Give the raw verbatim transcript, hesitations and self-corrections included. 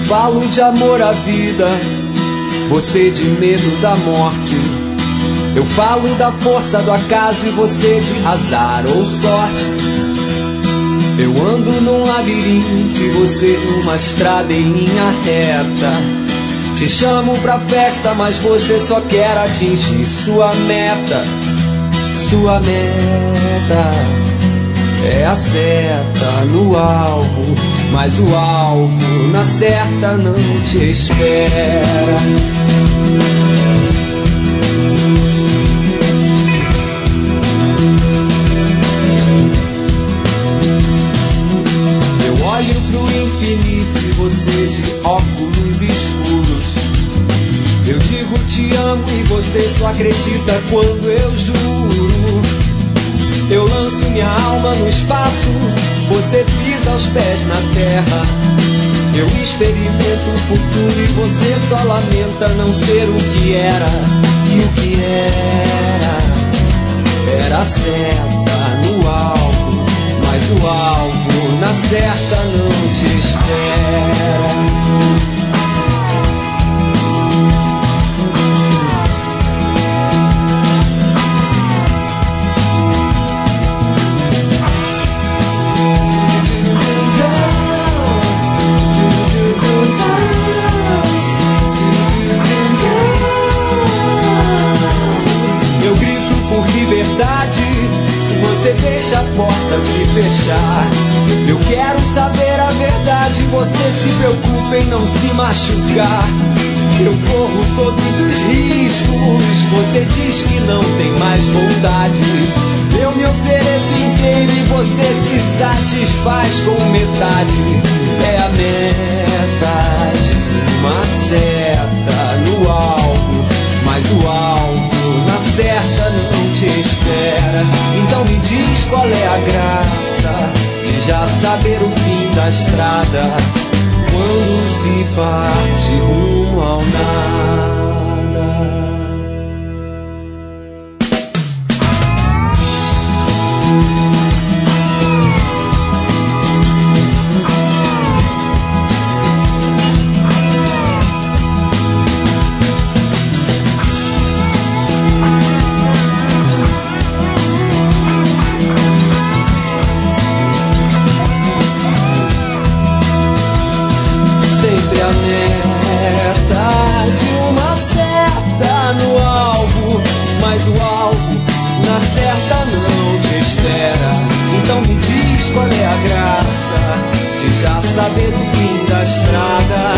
falo de amor à vida, você de medo da morte. Eu falo da força do acaso e você de azar ou sorte. Eu ando num labirinto e você numa estrada em linha reta. Te chamo pra festa, mas você só quer atingir sua meta. Sua meta é a seta no alvo, mas o alvo na certa não te espera. Eu olho pro infinito e você de óculos escuros. Eu digo te amo e você só acredita quando eu juro. Eu lanço minha alma no espaço, você pisa os pés na terra. Eu experimento o futuro e você só lamenta não ser o que era. E o que era, era seta no alvo, mas o alvo na certa não te espera. Você deixa a porta se fechar. Eu quero saber a verdade, você se preocupa em não se machucar. Eu corro todos os riscos, você diz que não tem mais vontade. Eu me ofereço inteiro e você se satisfaz com metade. É a meta de uma seta no alvo, mas o alvo na certa não te espera. Então me diz qual é a graça de já saber o fim da estrada, quando se parte rumo ao nada. O alvo na certa não te espera. Então me diz qual é a graça de já saber o fim da estrada,